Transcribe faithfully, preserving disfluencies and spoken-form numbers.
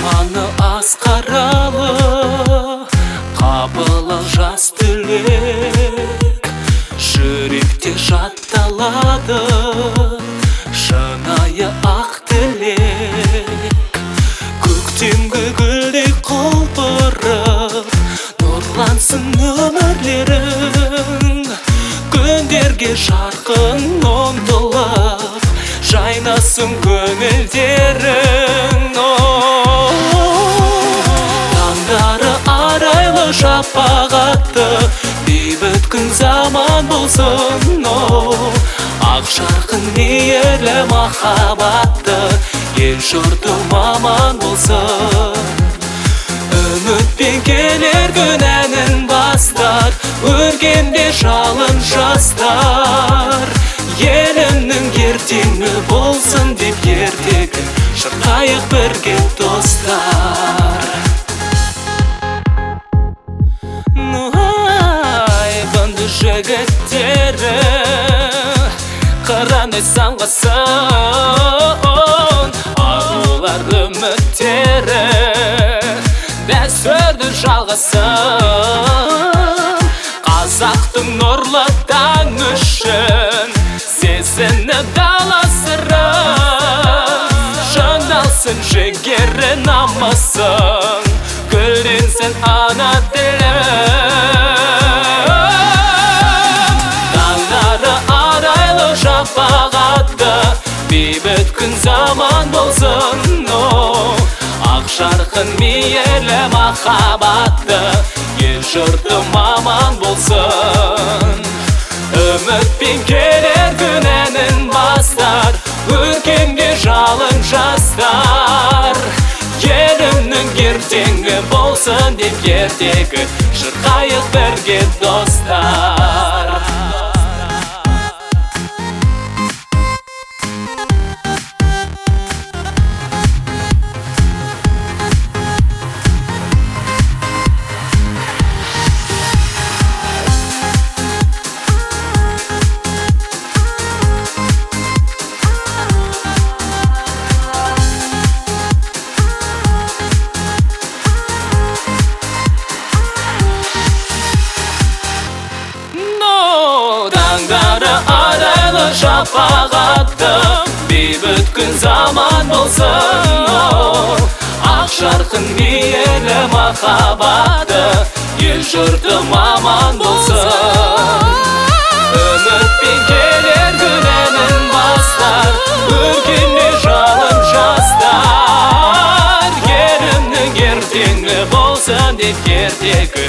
арманы асқаралы, қабылы жас тілек, жүректе жатталады шынайы ақ тілек. Көктемгі гүлдей құлпырып, нұрлансын өмірлерің, күндерге жарқын ұмтылып, жайнасын көңілдерің. Таңдары арайлы шапағатты, бейбіт күн заман болсын. Ақ жарқын мейірлі махаббатты, ел жұртым аман болсын. Үмітпен келер күн әнін бастар, өргенде жалын жастар. Елімнің ертеңі болсын деп ертегі, шырқайық бірге достар. Айбынды жігіттері қыраны самғасын, арулар үміттері дәстүрді жалғасын. Қазақтың нұрлы таң үшін сезіні дала сырын, жандалсын жігері намысын, гүлденсін ана тілім. Таңдары арайлы шапағатты, бейбіт күн заман болсын. Ақ жарқын мейірлі махаббатты, ел жұртым аман болсын. Үмітпен келер күн әнін бастар, өркенде жалын жастар. Елімнің ертеңі болсын деп ертегі, шырқайық бірге достар. Таңдары арайлы шапағатты, бейбіт күн заман болсын. Ақ жарқын мейірлі махаббатты, ел жұртым аман болсын. Үмітпен келер күн әнін бастар, өркенде жалын жастар. Елімнің ертеңі болсын деп ертегі,